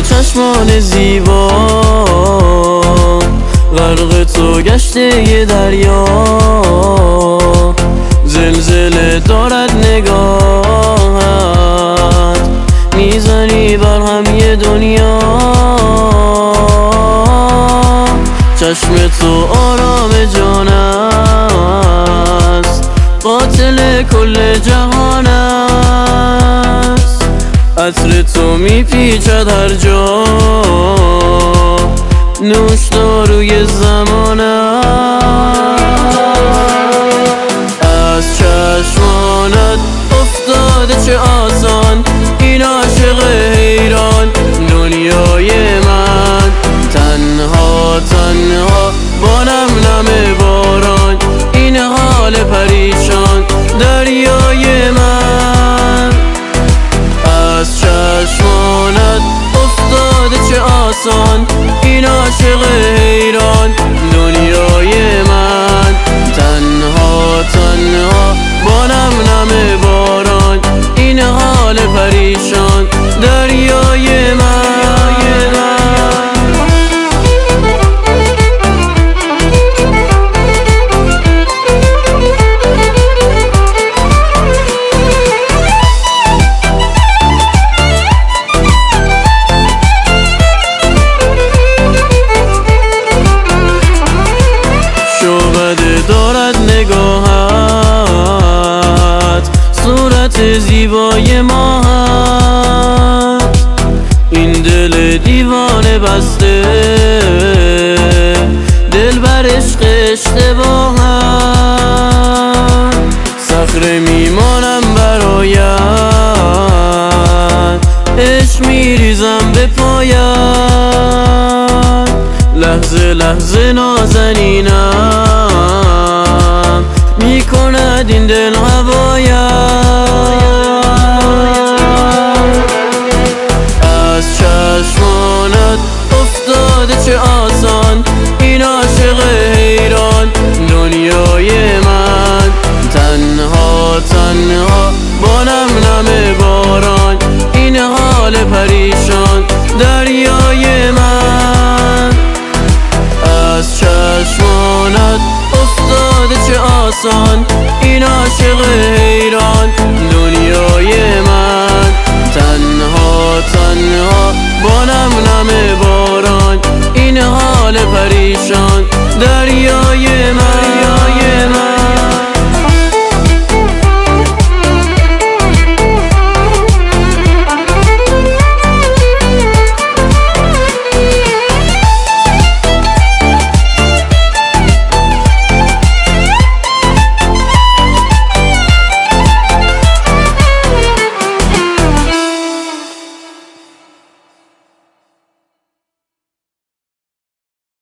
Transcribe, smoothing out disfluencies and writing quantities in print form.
چشمان زیبا غرق تو گشته ی دریا، زلزله دارد نگاهت، میزنی بر هم ی دنیا. چشم تو آرام جان است، قاتل کل جهان است. عطر تو میپیچد هر جا، نوشداروی زمان است. از چشمانت افتاده چه آسان این عاشق حیران دنیای من. تنها تنها با نم نم باران این حال پریشان دریای من. از چشمانت افتاده چه آسان این عاشق حیران دنیای من. تنها تنها با نم نم باران این حال پریشان دریای من. دارد نگاهت صورت زیبای ماهت، این دل دیوانه بسته دل بر عشق اشتباهت. صخره میمانم برایت، عشق میریزم به پایت. لحظه لحظه نازنینم میکند این دل هوایت. از چشمانت افتاده چه آسان این عاشق حیران دنیای من. تنها تنها با نم نم باران این حال پریشان دریای من. از چشمانت افتاده چه آسان این عاشق حیران دنیای من. تنها تنها با نم نم باران این حال پریشان دریای من.